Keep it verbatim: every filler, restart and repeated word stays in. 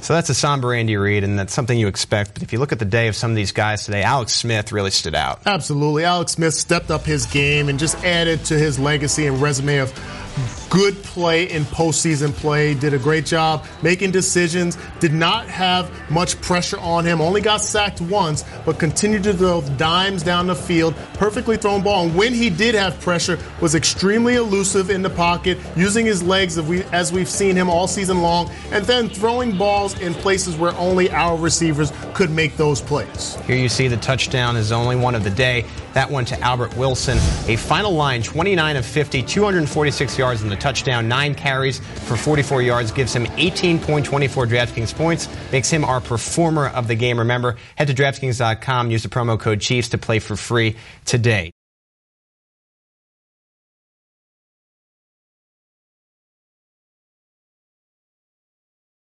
So that's a somber Andy Reid, and that's something you expect. But if you look at the day of some of these guys today, Alex Smith really stood out. Absolutely. Alex Smith stepped up his game and just added to his legacy and resume of good play in postseason play. Did a great job making decisions. Did not have much pressure on him. Only got sacked once, but continued to throw dimes down the field. Perfectly thrown ball. And when he did have pressure, was extremely elusive in the pocket, using his legs as we've seen him all season long, and then throwing balls in places where only our receivers could make those plays. Here you see the touchdown is only one of the day. That one to Albert Wilson. A final line, twenty-nine of fifty, two hundred forty-six yards in the touchdown, nine carries for forty-four yards, gives him eighteen point two four DraftKings points, makes him our performer of the game. Remember, head to DraftKings dot com, use the promo code Chiefs to play for free today.